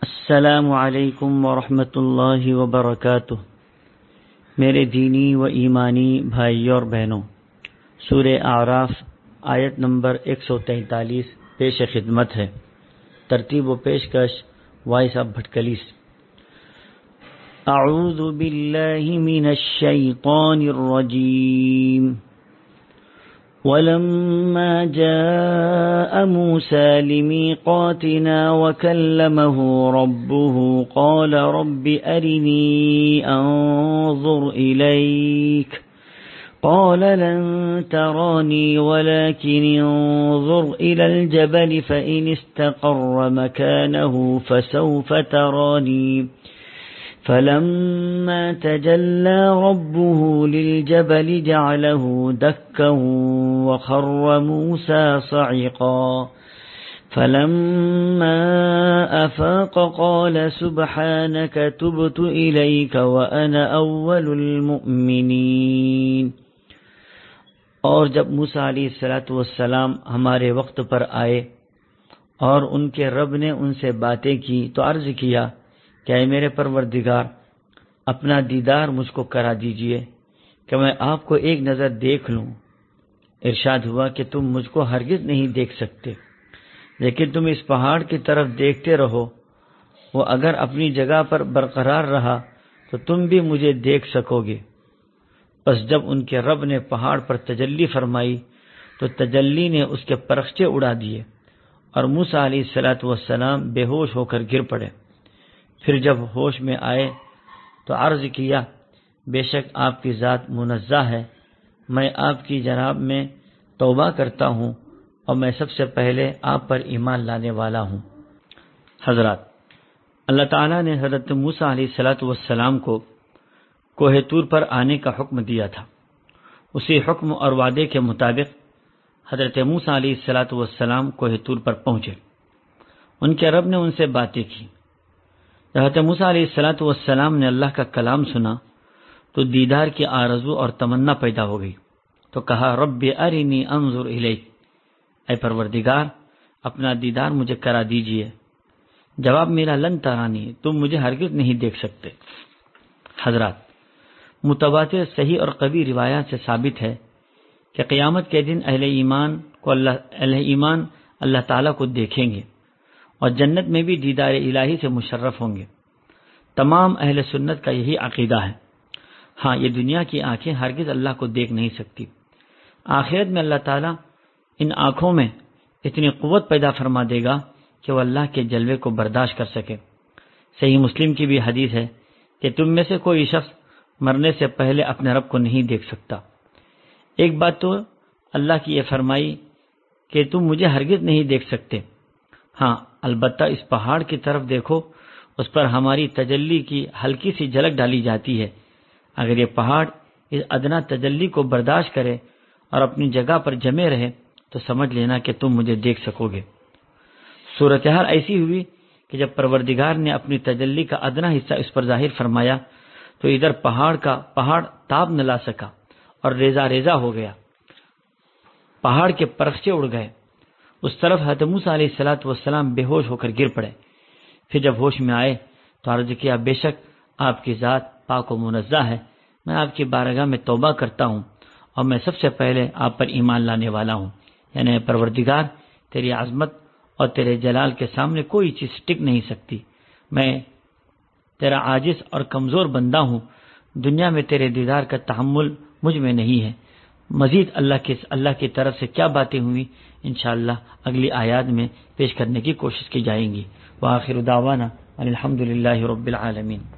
السلام علیکم ورحمۃ اللہ وبرکاتہ۔ میرے دینی و ایمانی بھائیوں اور بہنوں، سورہ اعراف آیت نمبر 143 پیش خدمت ہے۔ ترتیب و پیشکش وائس آف بھٹکلیس۔ اعوذ باللہ من الشیطان الرجیم۔ وَلَمَّا جَاءَ مُوسَى لِمِيقَاتِنَا وَكَلَّمَهُ رَبُّهُ قَالَ رَبِّ أَرِنِي أَنظُرْ إِلَيْكَ قَالَ لَن تَرَانِي وَلَكِنِ انظُرْ إِلَى الْجَبَلِ فَإِنِ اسْتَقَرَّ مَكَانَهُ فَسَوْفَ تَرَانِي فَلَمَّا تَجَلَّى رَبُّهُ لِلْجَبَلِ جَعَلَهُ دَكًّا وَخَرَّ مُوسَى صَعِقًا فَلَمَّا أَفَاقَ قَالَ سُبْحَانَكَ تُبْتُ إِلَيْكَ وَأَنَا أَوَّلُ الْمُؤْمِنِينَ۔ اور جب موسیٰ علیہ السلام ہمارے وقت پر آئے اور ان کے رب نے ان سے باتیں کی تو عرض کیا کہ اے میرے پروردگار، اپنا دیدار مجھ کو کرا دیجئے کہ میں آپ کو ایک نظر دیکھ لوں۔ ارشاد ہوا کہ تم مجھ کو ہرگز نہیں دیکھ سکتے، لیکن تم اس پہاڑ کی طرف دیکھتے رہو، وہ اگر اپنی جگہ پر برقرار رہا تو تم بھی مجھے دیکھ سکو گے۔ پس جب ان کے رب نے پہاڑ پر تجلی فرمائی تو تجلی نے اس کے پرخچے اڑا دیے اور موسیٰ علیہ السلام بے ہوش ہو کر گر پڑے۔ پھر جب ہوش میں آئے تو عرض کیا، بے شک آپ کی ذات منزہ ہے، میں آپ کی جناب میں توبہ کرتا ہوں اور میں سب سے پہلے آپ پر ایمان لانے والا ہوں۔ حضرات، اللہ تعالیٰ نے حضرت موسیٰ علیہ السلام کو کوہ طور پر آنے کا حکم دیا تھا۔ اسی حکم اور وعدے کے مطابق حضرت موسیٰ علیہ السلام کوہ طور پر پہنچے۔ ان کے رب نے ان سے باتیں کی۔ حضرت موسیٰ علیہ السلام نے اللہ کا کلام سنا تو دیدار کی آرزو اور تمنا پیدا ہو گئی، تو کہا رب ارنی انظر الیک، اے پروردگار اپنا دیدار مجھے کرا دیجئے۔ جواب میرا لن ترانی، تم مجھے ہرگز نہیں دیکھ سکتے۔ حضرات، متواتر صحیح اور قوی روایات سے ثابت ہے کہ قیامت کے دن اہل ایمان اللہ تعالیٰ کو دیکھیں گے اور جنت میں بھی دیدار الہی سے مشرف ہوں گے۔ تمام اہل سنت کا یہی عقیدہ ہے۔ ہاں، یہ دنیا کی آنکھیں ہرگز اللہ کو دیکھ نہیں سکتی۔ آخرت میں اللہ تعالیٰ ان آنکھوں میں اتنی قوت پیدا فرما دے گا کہ وہ اللہ کے جلوے کو برداشت کر سکے۔ صحیح مسلم کی بھی حدیث ہے کہ تم میں سے کوئی شخص مرنے سے پہلے اپنے رب کو نہیں دیکھ سکتا۔ ایک بات تو اللہ کی یہ فرمائی کہ تم مجھے ہرگز نہیں دیکھ سکتے، ہاں البتہ اس پہاڑ کی طرف دیکھو، اس پر ہماری تجلی کی ہلکی سی جھلک ڈالی جاتی ہے۔ اگر یہ پہاڑ اس ادنا تجلی کو برداشت کرے اور اپنی جگہ پر جمے رہے تو سمجھ لینا کہ تم مجھے دیکھ سکو گے۔ صورتحال ایسی ہوئی کہ جب پروردگار نے اپنی تجلی کا ادنا حصہ اس پر ظاہر فرمایا تو ادھر پہاڑ تاب نہ لا سکا اور ریزہ ریزہ ہو گیا، پہاڑ کے پرخچے اڑ گئے۔ اس طرف حضرت موسیٰ علیہ السلام بے ہوش ہو کر گر پڑے۔ پھر جب ہوش میں آئے تو عرض کیا، بے شک آپ کی ذات پاک و منزہ ہے، میں آپ کی بارگاہ میں توبہ کرتا ہوں اور میں سب سے پہلے آپ پر ایمان لانے والا ہوں۔ یعنی پروردگار، تیری عظمت اور تیرے جلال کے سامنے کوئی چیز ٹک نہیں سکتی، میں تیرا عاجز اور کمزور بندہ ہوں، دنیا میں تیرے دیدار کا تحمل مجھ میں نہیں ہے۔ مزید اللہ کی طرف سے کیا باتیں ہوئی انشاءاللہ اگلی آیات میں پیش کرنے کی کوشش کی جائیں گی۔ وآخر دعوانا الحمدللہ رب العالمین۔